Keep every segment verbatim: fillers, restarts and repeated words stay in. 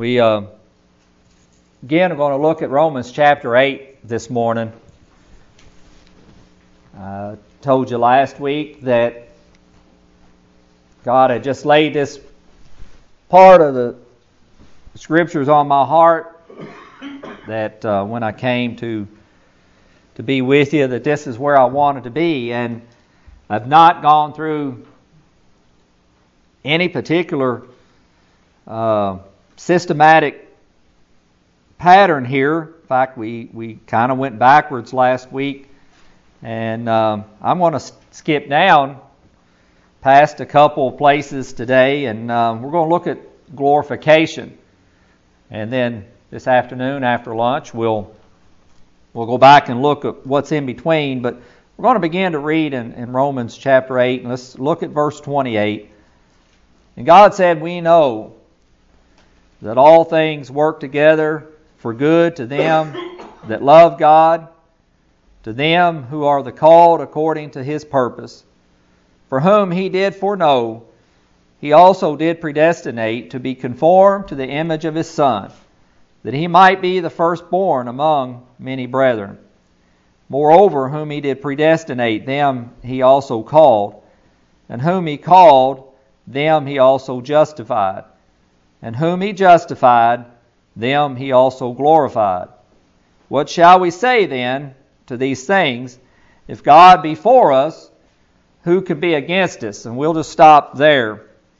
We uh, again are going to look at Romans chapter eight this morning. I told you last week that God had just laid this part of the Scriptures on my heart, that uh, when I came to to be with you, that this is where I wanted to be. And I've not gone through any particular uh, systematic pattern here. In fact, we, we kind of went backwards last week. And um, I'm going to skip down past a couple of places today, and um, we're going to look at glorification. And then this afternoon after lunch, we'll we'll go back and look at what's in between. But we're going to begin to read in, in Romans chapter eight, and let's look at verse twenty-eight. And God said, "We know that all things work together for good to them that love God, to them who are the called according to His purpose. For whom He did foreknow, He also did predestinate to be conformed to the image of His Son, that He might be the firstborn among many brethren. Moreover, whom He did predestinate, them He also called. And whom He called, them He also justified. And whom He justified, them He also glorified. What shall we say then to these things? If God be for us, who can be against us?" And we'll just stop there.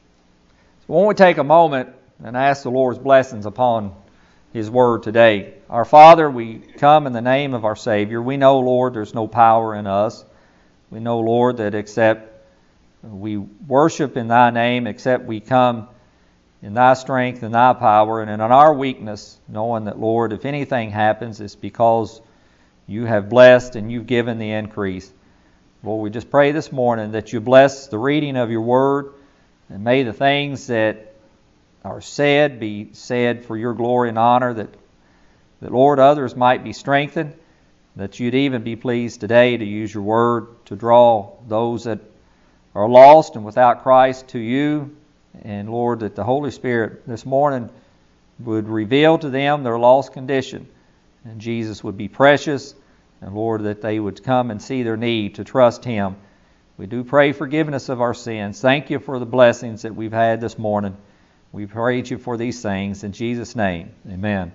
So won't we take a moment and ask the Lord's blessings upon His Word today. Our Father, we come in the name of our Savior. We know, Lord, there's no power in us. We know, Lord, that except we worship in Thy name, except we come in Thy strength and Thy power, and in our weakness, knowing that, Lord, if anything happens, it's because You have blessed and You've given the increase. Lord, we just pray this morning that You bless the reading of Your Word, and may the things that are said be said for Your glory and honor, that, that Lord, others might be strengthened, that You'd even be pleased today to use Your Word to draw those that are lost and without Christ to You. And Lord, that the Holy Spirit this morning would reveal to them their lost condition, and Jesus would be precious, and Lord, that they would come and see their need to trust Him. We do pray forgiveness of our sins. Thank You for the blessings that we've had this morning. We praise You for these things in Jesus' name. Amen.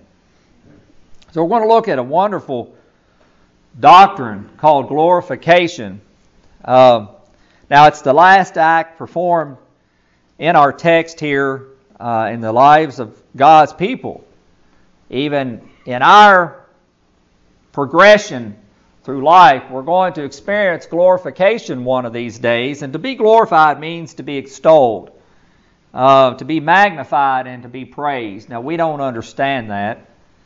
So we're going to look at a wonderful doctrine called glorification. Uh, now it's the last act performed in our text here uh, in the lives of God's people. Even in our progression through life, we're going to experience glorification one of these days. And to be glorified means to be extolled, uh, to be magnified, and to be praised. Now, we don't understand that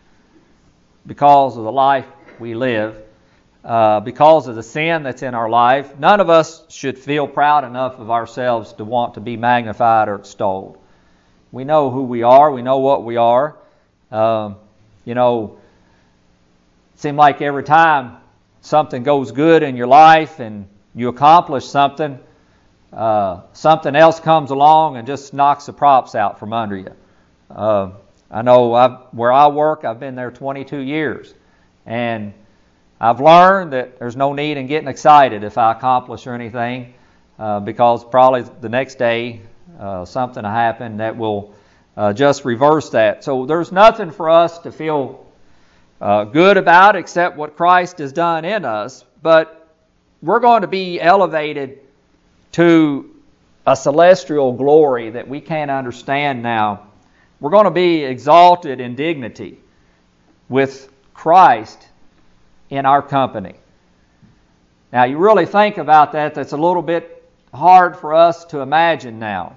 because of the life we live, uh, because of the sin that's in our life. None of us should feel proud enough of ourselves to want to be magnified or extolled. We know who we are. We know what we are. Um, you know, it seems like every time something goes good in your life and you accomplish something, uh, something else comes along and just knocks the props out from under you. Uh, I know I've, where I work, I've been there twenty-two years, and I've learned that there's no need in getting excited if I accomplish or anything, uh, because probably the next day uh, something will happen that will uh, just reverse that. So there's nothing for us to feel uh, good about except what Christ has done in us. But we're going to be elevated to a celestial glory that we can't understand now. We're going to be exalted in dignity with Christ in our company. Now, you really think about that, that's a little bit hard for us to imagine now.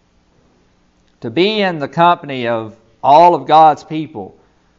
To be in the company of all of God's people,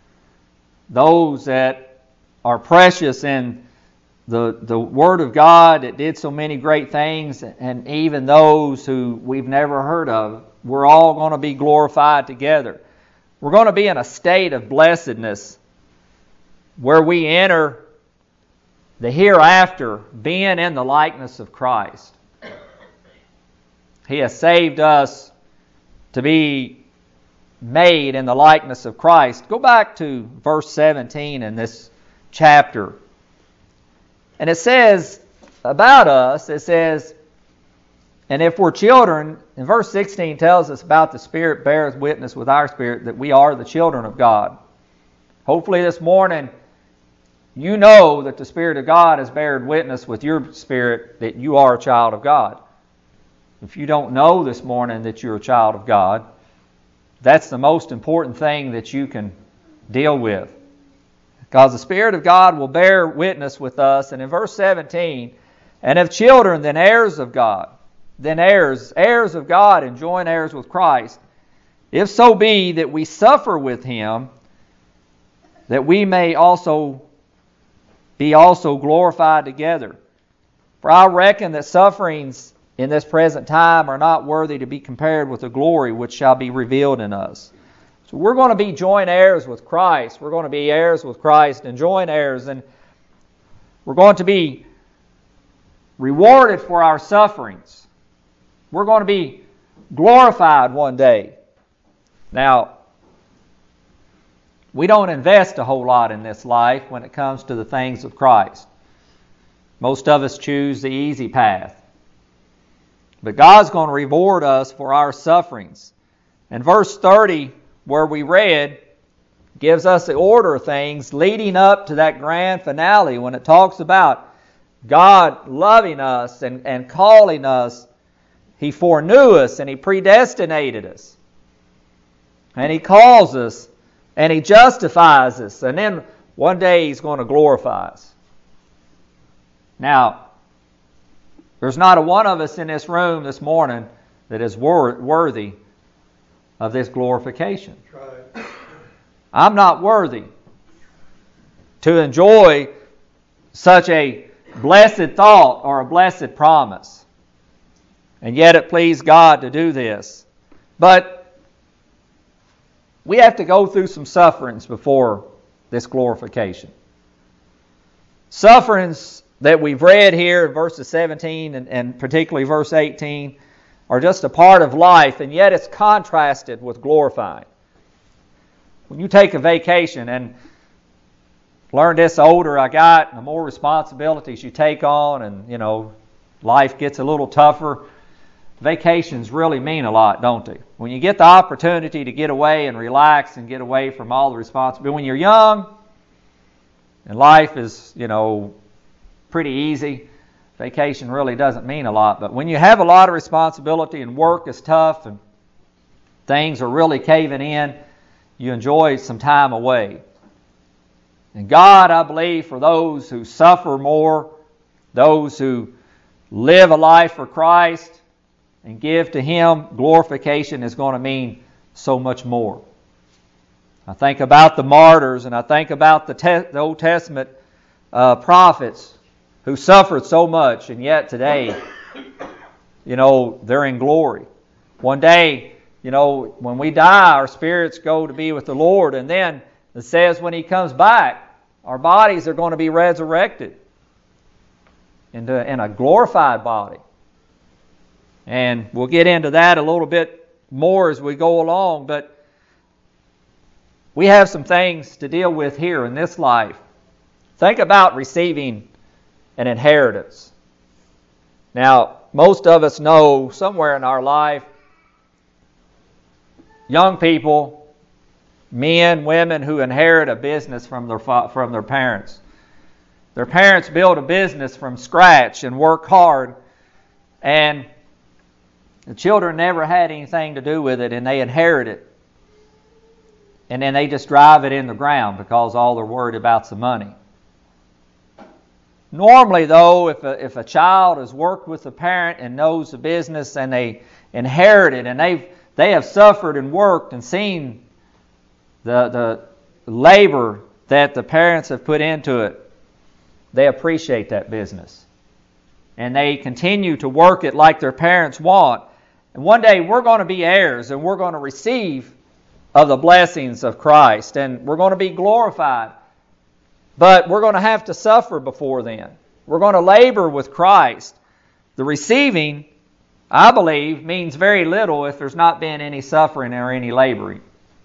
those that are precious in the, the Word of God that did so many great things, and even those who we've never heard of, we're all going to be glorified together. We're going to be in a state of blessedness where we enter the hereafter being in the likeness of Christ. He has saved us to be made in the likeness of Christ. Go back to verse seventeen in this chapter. And it says about us, it says, and if we're children, and verse sixteen tells us about the Spirit bears witness with our spirit that we are the children of God. Hopefully this morning you know that the Spirit of God has bared witness with your spirit that you are a child of God. If you don't know this morning that you're a child of God, that's the most important thing that you can deal with. Because the Spirit of God will bear witness with us. And in verse seventeen, and if children, then heirs of God, then heirs, heirs of God and joint heirs with Christ, if so be that we suffer with Him, that we may also be also glorified together. For I reckon that sufferings in this present time are not worthy to be compared with the glory which shall be revealed in us. So we're going to be joint heirs with Christ. We're going to be heirs with Christ and joint heirs, and we're going to be rewarded for our sufferings. We're going to be glorified one day. Now, we don't invest a whole lot in this life when it comes to the things of Christ. Most of us choose the easy path. But God's going to reward us for our sufferings. And verse thirty, where we read, gives us the order of things leading up to that grand finale when it talks about God loving us and, and calling us. He foreknew us and He predestinated us. And He calls us and He justifies us. And then one day He's going to glorify us. Now, there's not a one of us in this room this morning that is wor- worthy of this glorification. Right. I'm not worthy to enjoy such a blessed thought or a blessed promise. And yet it pleased God to do this. But we have to go through some sufferings before this glorification. Sufferings that we've read here in verses seventeen and, and particularly verse eighteen are just a part of life, and yet it's contrasted with glorifying. When you take a vacation, and learned this the older I got, the more responsibilities you take on, and you know, life gets a little tougher. Vacations really mean a lot, don't they? When you get the opportunity to get away and relax and get away from all the responsibility. When you're young and life is, you know, pretty easy, vacation really doesn't mean a lot. But when you have a lot of responsibility and work is tough and things are really caving in, you enjoy some time away. And God, I believe, for those who suffer more, those who live a life for Christ and give to Him, glorification is going to mean so much more. I think about the martyrs, and I think about the, te- the Old Testament uh, prophets who suffered so much, and yet today, you know, they're in glory. One day, you know, when we die, our spirits go to be with the Lord, and then it says when He comes back, our bodies are going to be resurrected into in a glorified body. And we'll get into that a little bit more as we go along, but we have some things to deal with here in this life. Think about receiving an inheritance. Now, most of us know somewhere in our life, young people, men, women who inherit a business from their from their parents. Their parents build a business from scratch and work hard, and the children never had anything to do with it, and they inherit it. And then they just drive it in the ground because all they're worried about is the money. Normally, though, if a, if a child has worked with a parent and knows the business and they inherit it and they've, they have suffered and worked and seen the, the labor that the parents have put into it, they appreciate that business. And they continue to work it like their parents want. And one day we're going to be heirs and we're going to receive of the blessings of Christ and we're going to be glorified. But we're going to have to suffer before then. We're going to labor with Christ. The receiving, I believe, means very little if there's not been any suffering or any laboring.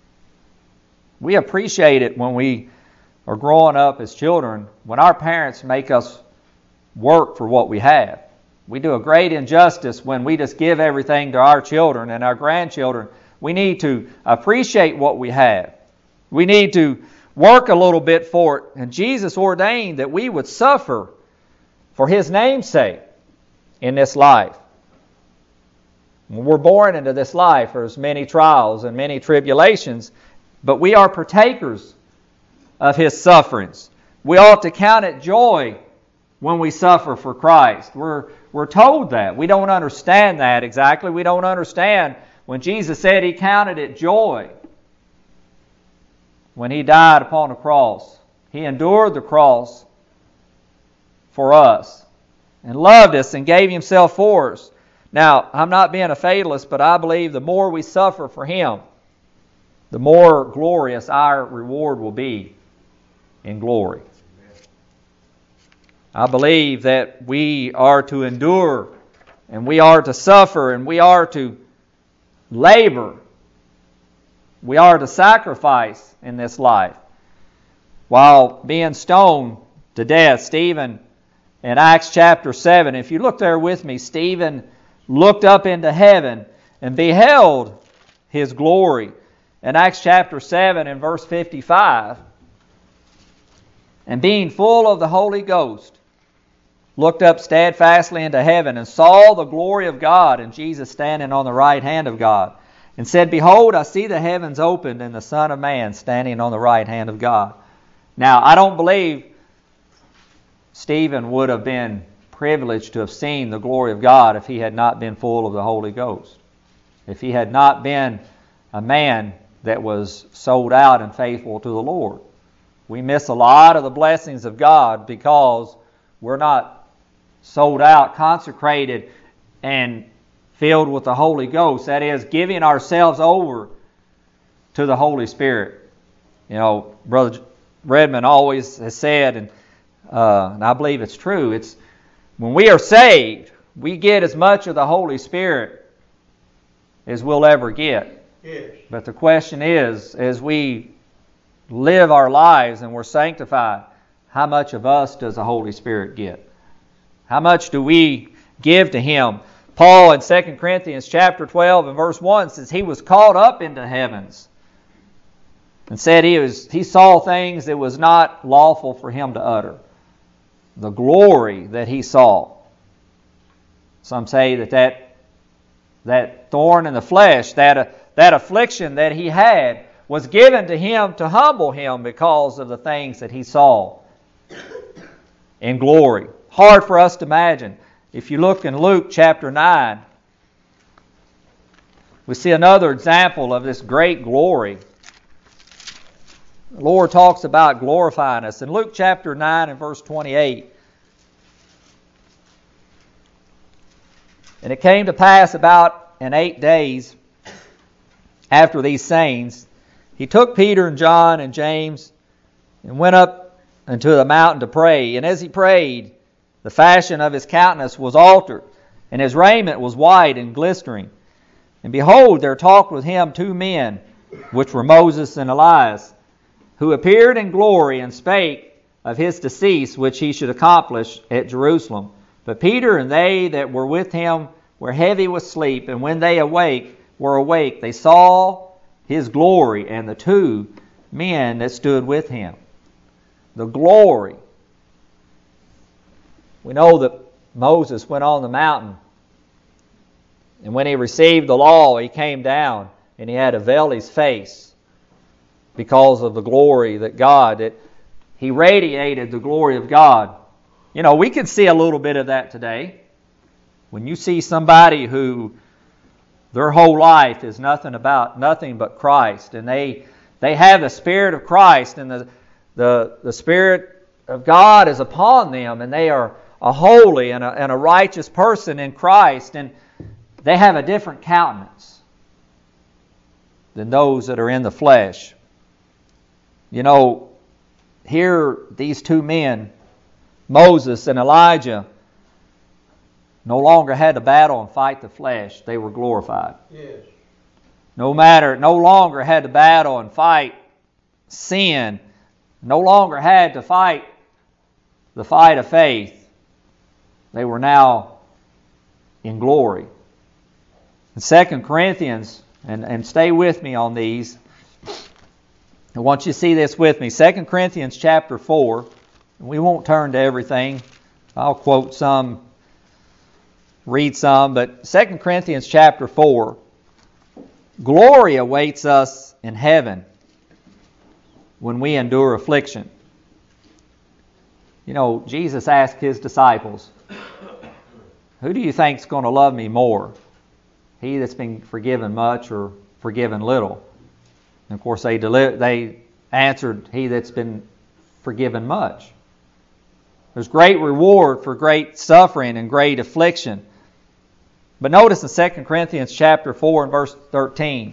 We appreciate it when we are growing up as children, when our parents make us work for what we have. We do a great injustice when we just give everything to our children and our grandchildren. We need to appreciate what we have. We need to work a little bit for it. And Jesus ordained that we would suffer for His name's sake in this life. When we're born into this life, there's many trials and many tribulations, but we are partakers of His sufferings. We ought to count it joy when we suffer for Christ. We're, we're told that. We don't understand that exactly. We don't understand when Jesus said He counted it joy when He died upon the cross. He endured the cross for us and loved us and gave Himself for us. Now, I'm not being a fatalist, but I believe the more we suffer for Him, the more glorious our reward will be in glory. I believe that we are to endure, and we are to suffer, and we are to labor. We are to sacrifice in this life. While being stoned to death, Stephen, in Acts chapter seven, if you look there with me, Stephen looked up into heaven and beheld His glory. In Acts chapter seven and verse fifty-five, and being full of the Holy Ghost, looked up steadfastly into heaven and saw the glory of God and Jesus standing on the right hand of God, and said, Behold, I see the heavens opened and the Son of Man standing on the right hand of God. Now, I don't believe Stephen would have been privileged to have seen the glory of God if he had not been full of the Holy Ghost. If he had not been a man that was sold out and faithful to the Lord. We miss a lot of the blessings of God because we're not sold out, consecrated, and filled with the Holy Ghost. That is, giving ourselves over to the Holy Spirit. You know, Brother Redmond always has said, and, uh, and I believe it's true, it's when we are saved, we get as much of the Holy Spirit as we'll ever get. Yes. But the question is, as we live our lives and we're sanctified, how much of us does the Holy Spirit get? How much do we give to Him? Paul in Second Corinthians chapter twelve and verse one says he was caught up into heavens and said he was he saw things that was not lawful for him to utter. The glory that he saw. Some say that that, that thorn in the flesh, that, uh, that affliction that he had was given to him to humble him because of the things that he saw in glory. Hard for us to imagine. If you look in Luke chapter nine, we see another example of this great glory. The Lord talks about glorifying us. In Luke chapter nine and verse twenty-eight, and it came to pass about in eight days after these sayings, He took Peter and John and James and went up unto the mountain to pray. And as he prayed, the fashion of his countenance was altered, and his raiment was white and glistering. And behold, there talked with him two men, which were Moses and Elias, who appeared in glory and spake of his decease, which he should accomplish at Jerusalem. But Peter and they that were with him were heavy with sleep, and when they awake were awake, they saw his glory and the two men that stood with him. The glory. We know that Moses went on the mountain, and when he received the law, he came down and he had to veil his face because of the glory that God, that he radiated the glory of God. You know, we can see a little bit of that today. When you see somebody who their whole life is nothing about nothing but Christ, and they they have the Spirit of Christ, and the the, the Spirit of God is upon them, and they are a holy and a, and a righteous person in Christ, and they have a different countenance than those that are in the flesh. You know, here these two men, Moses and Elijah, no longer had to battle and fight the flesh. They were glorified. Yes. No matter, no longer had to battle and fight sin, no longer had to fight the fight of faith. They were now in glory. In Second Corinthians, and, and stay with me on these, I want you to see this with me. Second Corinthians chapter four. We won't turn to everything. I'll quote some, read some, but Second Corinthians chapter four. Glory awaits us in heaven when we endure affliction. You know, Jesus asked his disciples, who do you think is going to love me more? He that's been forgiven much or forgiven little? And of course, they deli- they answered, he that's been forgiven much. There's great reward for great suffering and great affliction. But notice in Second Corinthians chapter four and verse thirteen.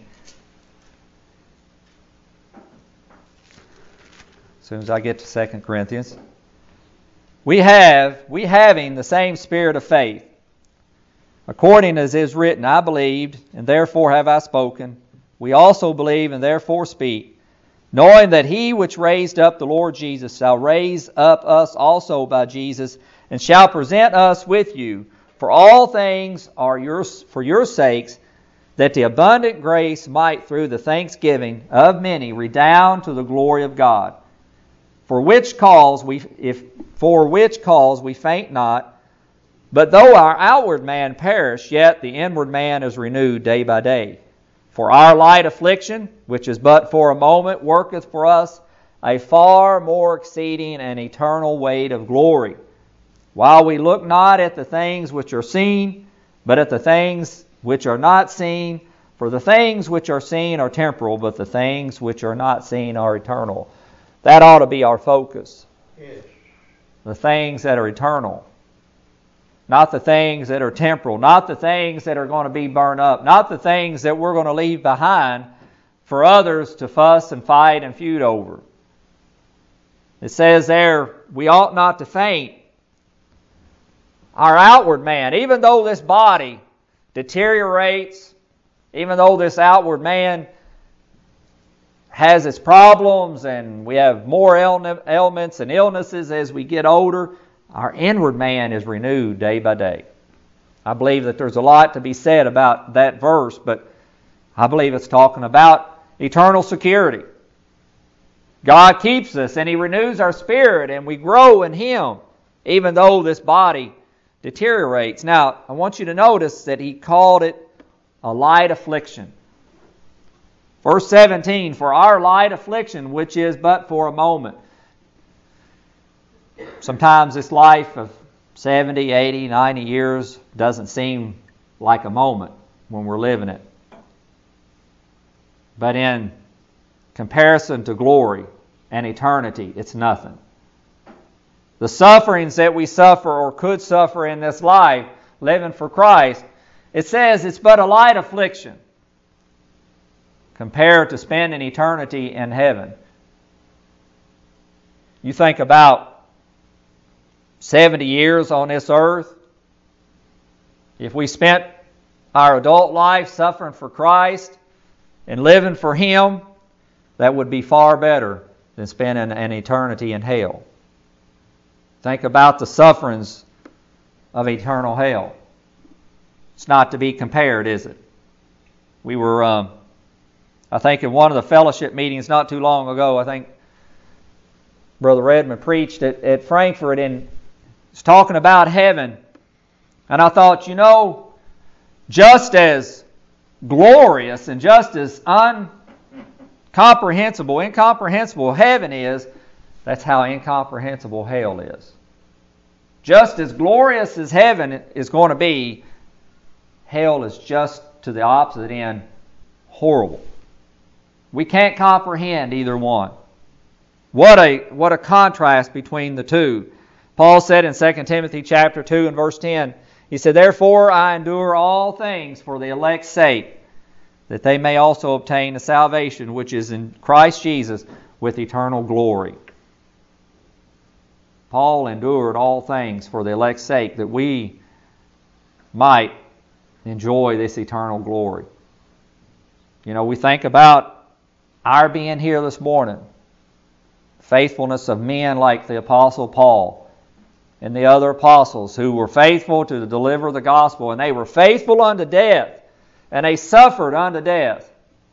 As soon as I get to Second Corinthians. We have, we having the same spirit of faith, according as is written, I believed, and therefore have I spoken. We also believe, and therefore speak, knowing that he which raised up the Lord Jesus shall raise up us also by Jesus, and shall present us with you. For all things are yours for your sakes, that the abundant grace might through the thanksgiving of many redound to the glory of God. For which cause we, if for which cause we faint not, but though our outward man perish, yet the inward man is renewed day by day. For our light affliction, which is but for a moment, worketh for us a far more exceeding and eternal weight of glory. While we look not at the things which are seen, but at the things which are not seen. For the things which are seen are temporal, but the things which are not seen are eternal. That ought to be our focus. Yes. The things that are eternal. Not the things that are temporal. Not the things that are going to be burned up. Not the things that we're going to leave behind for others to fuss and fight and feud over. It says there, we ought not to faint. Our outward man, even though this body deteriorates, even though this outward man has its problems and we have more ailments and illnesses as we get older, our inward man is renewed day by day. I believe that there's a lot to be said about that verse, but I believe it's talking about eternal security. God keeps us and He renews our spirit and we grow in Him, even though this body deteriorates. Now, I want you to notice that He called it a light affliction. Verse seventeen, for our light affliction, which is but for a moment. Sometimes this life of seventy, eighty, ninety years doesn't seem like a moment when we're living it. But in comparison to glory and eternity, it's nothing. The sufferings that we suffer or could suffer in this life, living for Christ, it says it's but a light affliction compared to spending eternity in heaven. You think about seventy years on this earth. If we spent our adult life suffering for Christ and living for Him, that would be far better than spending an eternity in hell. Think about the sufferings of eternal hell. It's not to be compared, is it? We were, um, I think, in one of the fellowship meetings not too long ago, I think Brother Redmond preached at, at Frankfurt and was talking about heaven. And I thought, you know, just as glorious and just as uncomprehensible, incomprehensible heaven is, that's how incomprehensible hell is. Just as glorious as heaven is going to be, hell is just to the opposite end, horrible. We can't comprehend either one. What a what a contrast between the two. Paul said in Second Timothy chapter two and verse ten, he said, therefore I endure all things for the elect's sake, that they may also obtain the salvation which is in Christ Jesus with eternal glory. Paul endured all things for the elect's sake, that we might enjoy this eternal glory. You know, we think about our being here this morning. faithfulness of men like the Apostle Paul and the other apostles who were faithful to deliver the gospel, and they were faithful unto death, and they suffered unto death.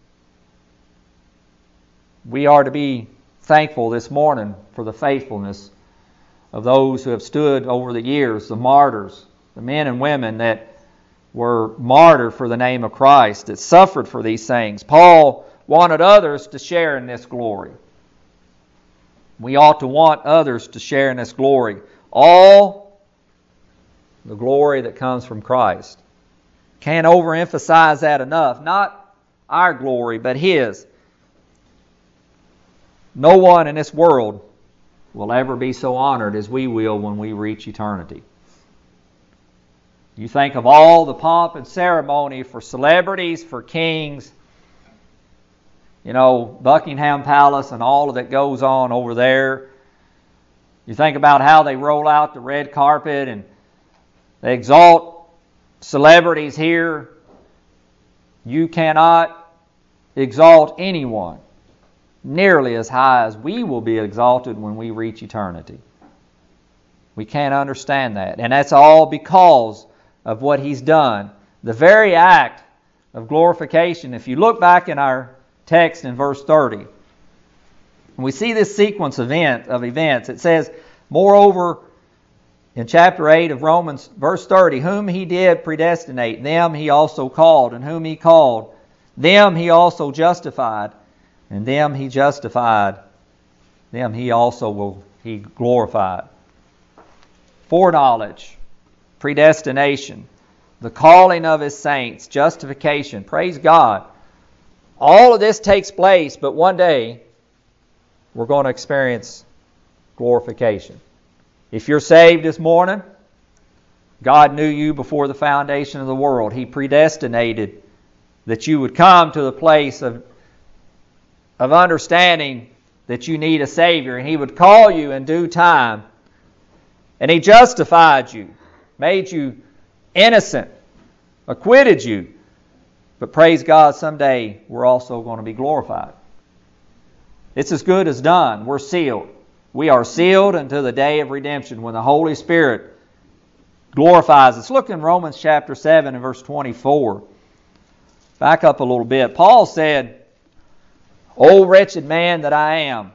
We are to be thankful this morning for the faithfulness of those who have stood over the years, the martyrs, the men and women that were martyred for the name of Christ, that suffered for these things. Paul wanted others to share in this glory. We ought to want others to share in this glory. All the glory that comes from Christ. Can't overemphasize that enough. Not our glory, but His. No one in this world will ever be so honored as we will when we reach eternity. You think of all the pomp and ceremony for celebrities, for kings, you know, Buckingham Palace and all that goes on over there. You think about how they roll out the red carpet and they exalt celebrities here. You cannot exalt anyone nearly as high as we will be exalted when we reach eternity. We can't understand that. And that's all because of what He's done. The very act of glorification. If you look back in our text in verse thirty, we see this sequence event of events. It says, moreover, in chapter eight of Romans, verse thirty, whom He did predestinate, them He also called, and whom He called, them He also justified, and them He justified, them He also will He glorified. Foreknowledge, predestination, the calling of His saints, justification. Praise God. All of this takes place, but one day we're going to experience glorification. If you're saved this morning, God knew you before the foundation of the world. He predestinated that you would come to the place of, of understanding that you need a Savior, and He would call you in due time. And He justified you, made you innocent, acquitted you. But praise God, someday we're also going to be glorified. It's as good as done. We're sealed. We are sealed until the day of redemption when the Holy Spirit glorifies us. Look in Romans chapter seven and verse twenty-four. Back up a little bit. Paul said, O wretched man that I am.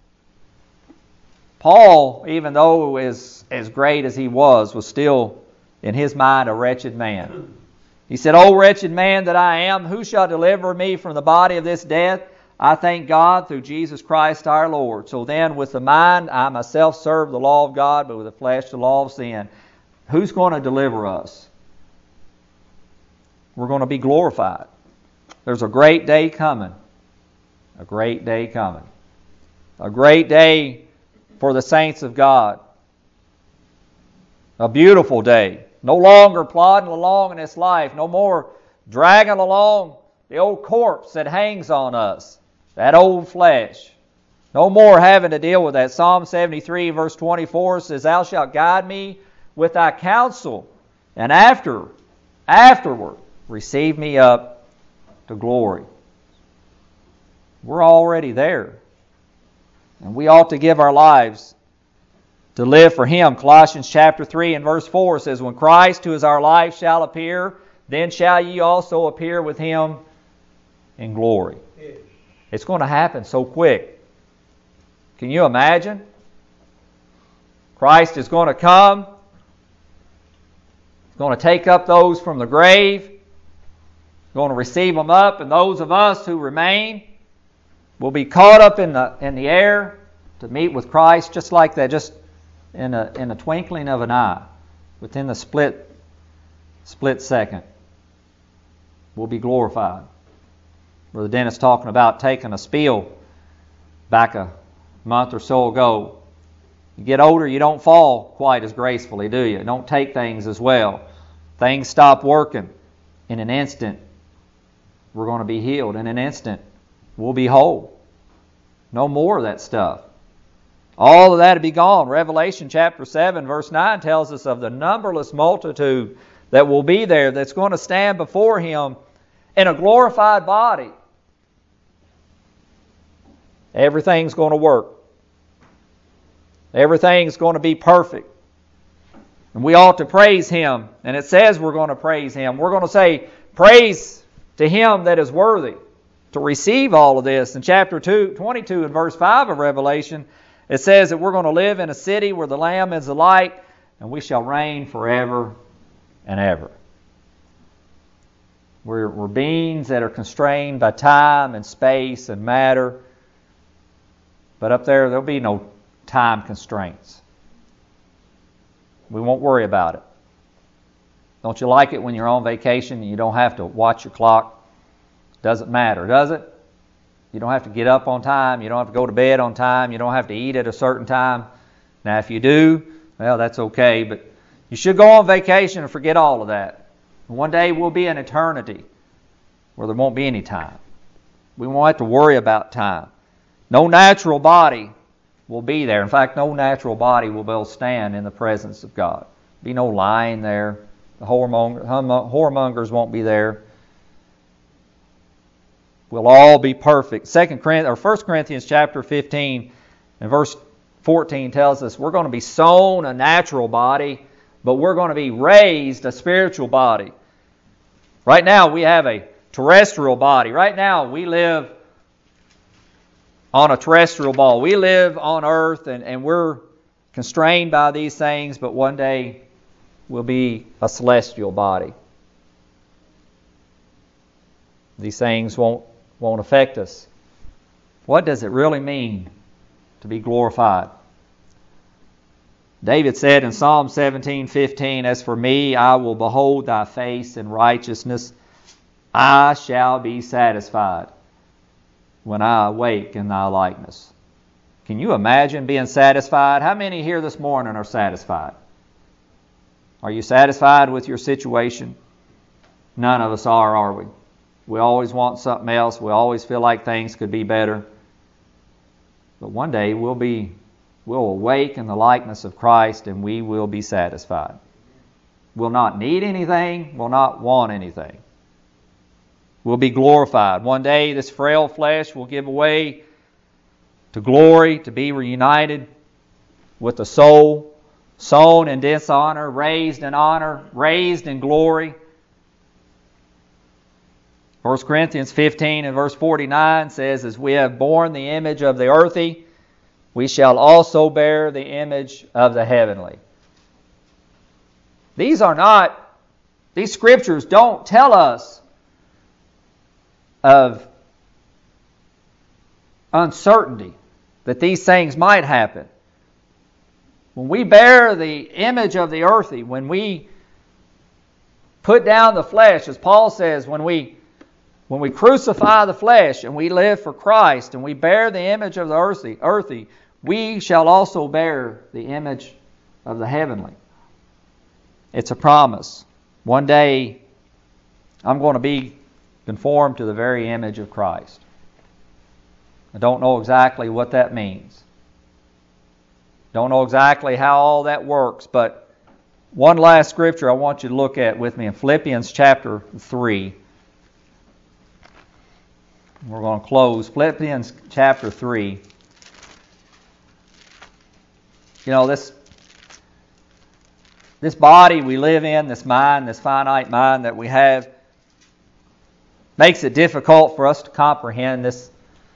Paul, even though as, as great as he was, was still in his mind a wretched man. He said, O wretched man that I am, who shall deliver me from the body of this death? I thank God through Jesus Christ our Lord. So then with the mind I myself serve the law of God, but with the flesh the law of sin. Who's going to deliver us? We're going to be glorified. There's a great day coming. A great day coming. A great day for the saints of God. A beautiful day. No longer plodding along in this life. No more dragging along the old corpse that hangs on us. That old flesh. No more having to deal with that. Psalm seventy-three verse twenty-four says, Thou shalt guide me with thy counsel, and after, afterward, receive me up to glory. We're already there. And we ought to give our lives to live for Him. Colossians chapter three and verse four says, When Christ, who is our life, shall appear, then shall ye also appear with Him in glory. Yes. It's going to happen so quick. Can you imagine? Christ is going to come. He's going to take up those from the grave. He's going to receive them up, and those of us who remain will be caught up in the in the air to meet with Christ just like that, just in a in a twinkling of an eye, within the split split second. We'll be glorified. Brother Dennis talking about taking a spill back a month or so ago. You get older, you don't fall quite as gracefully, do you? Don't take things as well. Things stop working. In an instant, we're going to be healed. In an instant, we'll be whole. No more of that stuff. All of that will be gone. Revelation chapter seven verse nine tells us of the numberless multitude that will be there, that's going to stand before Him in a glorified body. Everything's going to work. Everything's going to be perfect. And we ought to praise Him. And it says we're going to praise Him. We're going to say, praise to Him that is worthy to receive all of this. In chapter two, twenty-two and verse five of Revelation, it says that we're going to live in a city where the Lamb is the light, and we shall reign forever and ever. We're, we're beings that are constrained by time and space and matter. But up there, there'll be no time constraints. We won't worry about it. Don't you like it when you're on vacation and you don't have to watch your clock? Doesn't matter, does it? You don't have to get up on time. You don't have to go to bed on time. You don't have to eat at a certain time. Now, if you do, well, that's okay. But you should go on vacation and forget all of that. One day we'll be in eternity where there won't be any time. We won't have to worry about time. No natural body will be there. In fact, no natural body will be able to stand in the presence of God. There'll be no lying there. The whoremongers won't be there. We'll all be perfect. Second Corinthians, or First Corinthians chapter fifteen and verse fourteen tells us we're going to be sown a natural body, but we're going to be raised a spiritual body. Right now we have a terrestrial body. Right now we live on a terrestrial ball. We live on earth and, and we're constrained by these things, but one day we'll be a celestial body. These things won't won't affect us. What does it really mean to be glorified? David said in Psalm seventeen fifteen, "As for me, I will behold thy face in righteousness. I shall be satisfied when I awake in thy likeness." Can you imagine being satisfied? How many here this morning are satisfied? Are you satisfied with your situation? None of us are, are we? We always want something else. We always feel like things could be better. But one day we'll be, we'll awake in the likeness of Christ and we will be satisfied. We'll not need anything. We'll not want anything. We'll be glorified. One day this frail flesh will give way to glory, to be reunited with the soul, sown in dishonor, raised in honor, raised in glory. First Corinthians fifteen and verse forty-nine says, "As we have borne the image of the earthy, we shall also bear the image of the heavenly." These are not, these scriptures don't tell us of uncertainty that these things might happen. When we bear the image of the earthy, when we put down the flesh, as Paul says, when we When we crucify the flesh and we live for Christ and we bear the image of the earthy, earthy, we shall also bear the image of the heavenly. It's a promise. One day I'm going to be conformed to the very image of Christ. I don't know exactly what that means. Don't know exactly how all that works, but one last scripture I want you to look at with me in Philippians chapter three. We're going to close. Philippians chapter three. You know, this, this body we live in, this mind, this finite mind that we have, makes it difficult for us to comprehend this,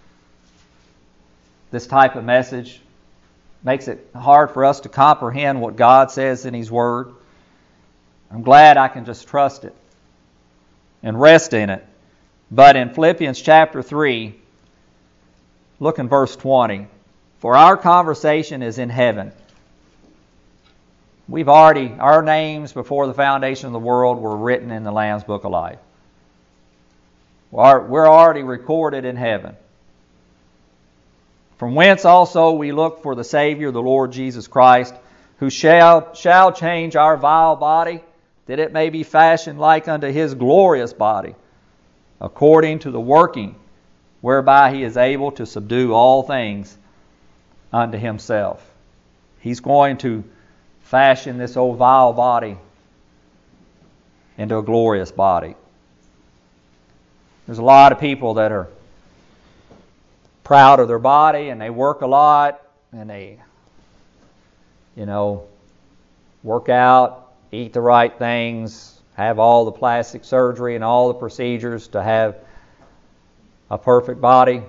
this type of message. Makes it hard for us to comprehend what God says in His Word. I'm glad I can just trust it and rest in it. But in Philippians chapter three, look in verse twenty. "For our conversation is in heaven." We've already, our names before the foundation of the world were written in the Lamb's Book of Life. We're already recorded in heaven. "From whence also we look for the Savior, the Lord Jesus Christ, who shall, shall change our vile body, that it may be fashioned like unto His glorious body, according to the working whereby He is able to subdue all things unto Himself." He's going to fashion this old vile body into a glorious body. There's a lot of people that are proud of their body and they work a lot and they you know, work out, eat the right things, have all the plastic surgery and all the procedures to have a perfect body.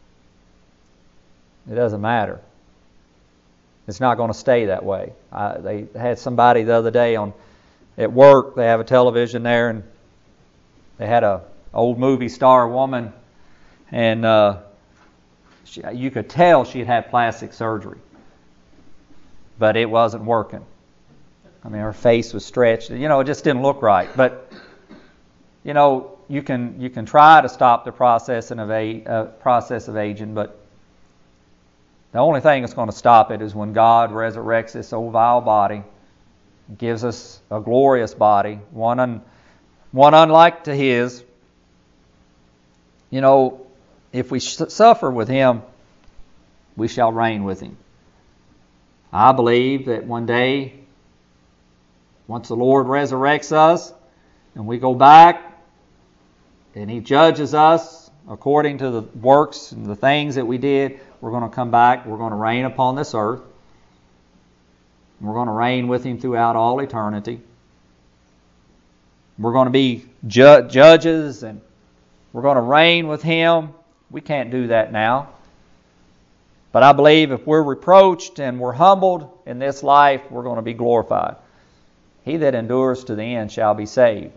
It doesn't matter. It's not going to stay that way. I, they had somebody the other day on at work. They have a television there, and they had a old movie star woman, and uh, she, you could tell she'd had plastic surgery, but it wasn't working. I mean, her face was stretched. You know, it just didn't look right. But you know, you can you can try to stop the process of a uh, process of aging, but the only thing that's going to stop it is when God resurrects this old vile body, gives us a glorious body, one un, one unlike to His. You know, if we suffer with Him, we shall reign with Him. I believe that one day, once the Lord resurrects us, and we go back, and He judges us according to the works and the things that we did, we're going to come back, we're going to reign upon this earth. We're going to reign with Him throughout all eternity. We're going to be ju- judges, and we're going to reign with Him. We can't do that now. But I believe if we're reproached and we're humbled in this life, we're going to be glorified. He that endures to the end shall be saved.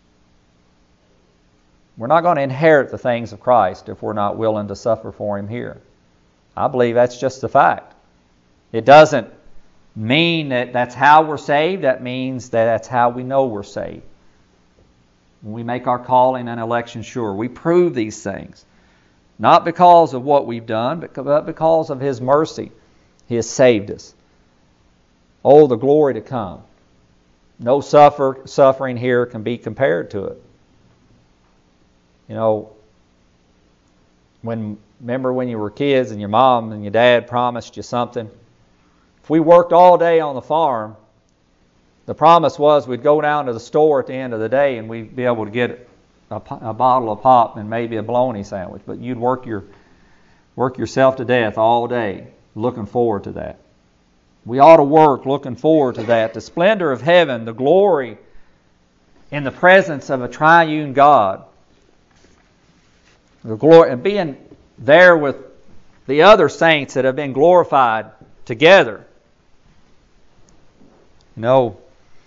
We're not going to inherit the things of Christ if we're not willing to suffer for Him here. I believe that's just the fact. It doesn't mean that that's how we're saved. That means that that's how we know we're saved. When we make our calling and election sure, we prove these things. Not because of what we've done, but because of His mercy. He has saved us. Oh, the glory to come. No suffer, suffering here can be compared to it. You know, when remember when you were kids and your mom and your dad promised you something? If we worked all day on the farm, the promise was we'd go down to the store at the end of the day and we'd be able to get a, a bottle of pop and maybe a bologna sandwich. But you'd work your work yourself to death all day looking forward to that. We ought to work looking forward to that. The splendor of heaven, the glory in the presence of a triune God. The glory, and being there with the other saints that have been glorified together. You know,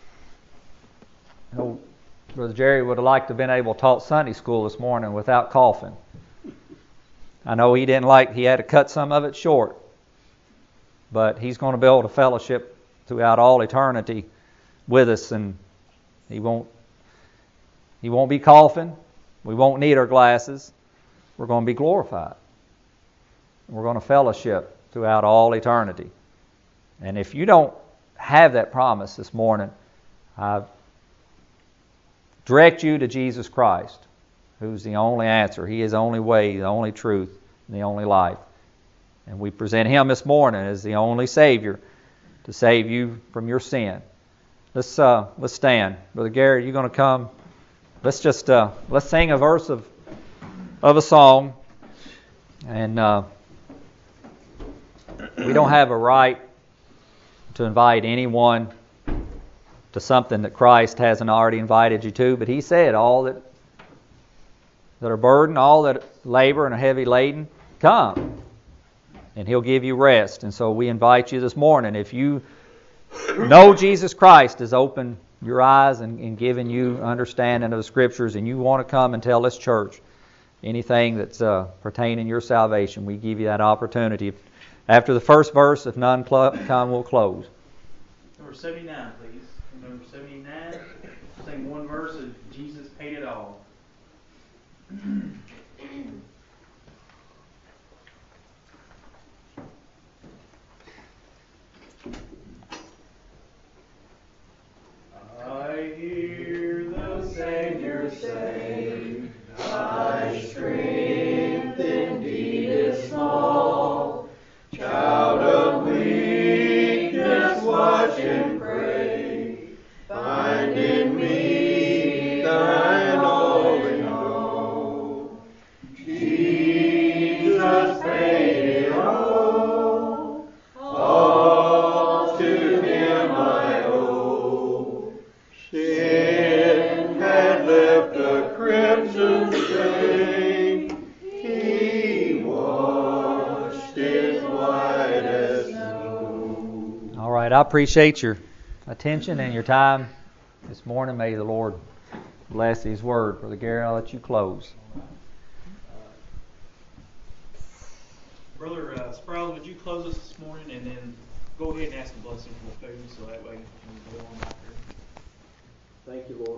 you know, Brother Jerry would have liked to have been able to taught Sunday school this morning without coughing. I know he didn't like, he had to cut some of it short. But he's going to be able to fellowship throughout all eternity with us, and he won't he won't be coughing. We won't need our glasses. We're going to be glorified. We're going to fellowship throughout all eternity. And if you don't have that promise this morning, I direct you to Jesus Christ, who's the only answer. He is the only way, the only truth, and the only life. And we present Him this morning as the only Savior to save you from your sin. Let's uh, let's stand. Brother Gary, you're going to come. Let's just uh, let's sing a verse of of a song. And uh, we don't have a right to invite anyone to something that Christ hasn't already invited you to. But He said, all that that are burdened, all that labor and are heavy laden, come. And He'll give you rest. And so we invite you this morning, if you know Jesus Christ has opened your eyes and, and given you understanding of the Scriptures, and you want to come and tell this church anything that's uh, pertaining to your salvation, we give you that opportunity. After the first verse, if none cl- come, we'll close. Number seventy-nine, please. Number seventy-nine, sing one verse of Jesus Paid It All. I hear the Savior say, thy strength indeed is small. Child of weakness, watch and pray. Find in me thine all in all. right, I appreciate your attention and your time this morning. May the Lord bless His word. Brother Gary, I'll let you close. Brother uh, Sproul, would you close us this morning and then go ahead and ask a blessing for the food so that way we can go on out there. Thank you, Lord.